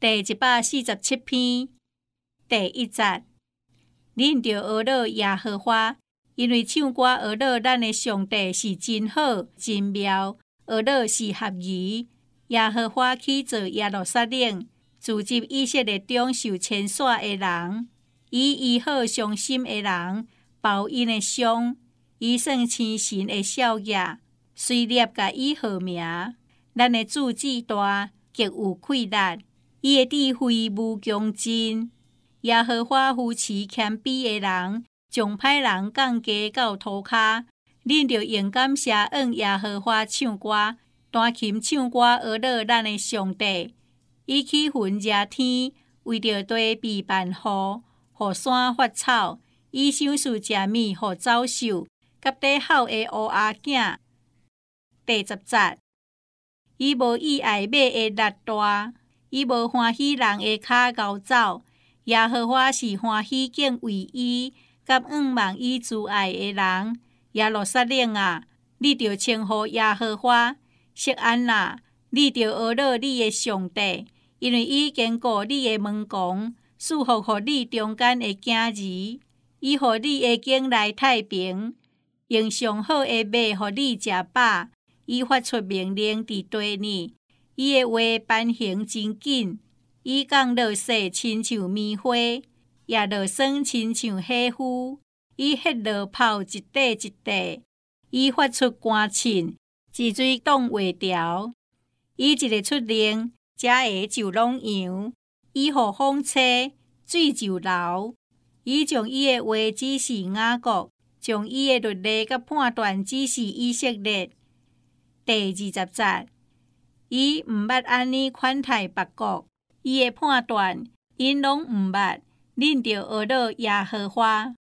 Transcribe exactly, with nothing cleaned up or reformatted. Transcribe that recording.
第一百四十七篇第一節，恁着學樂耶和華，因為唱歌學樂咱的上帝是真好真妙，學樂是合宜。耶和華起造耶路撒冷，自集以色列中受牽線的人，伊醫好傷心的人，包因的傷，伊算青神的少爺，隨列甲伊號名。咱的主志大，極有氣力。伊的智慧無窮盡，耶和華扶持謙卑的人，將歹人降低到塗骹。恁着用感謝向耶和華唱歌，彈琴唱歌學樂咱的上帝。伊起雲遮天，為着地備辦雨，予山發草。伊賞賜食物予走獸，甲底好的烏鴉囝。第十節，伊無意愛馬的力大。伊無歡喜人的骹咬走，耶和華是歡喜敬畏伊，甲仰望伊慈愛的人。耶路撒冷啊，你着稱呼耶和華；錫安啊，你着學樂你的上帝，因為伊堅固你的門框，賜福予你中間的囝兒，伊予你的境內太平，用上好的馬予你食飽。伊發出命令佇地呢。伊的話頒行真緊，伊講落雪親像棉花，也落霜親像火夫。伊迄落泡一塊一塊，伊發出寒凊，治水擋袂牢。伊一日出令，遮下就攏揚；伊予風吹，水就流。伊將伊的話指示雅各，將伊的律例甲判斷指示以色列。第二十節。伊毋捌安尼款待別國，伊的判斷因攏毋捌。恁着學樂耶和華。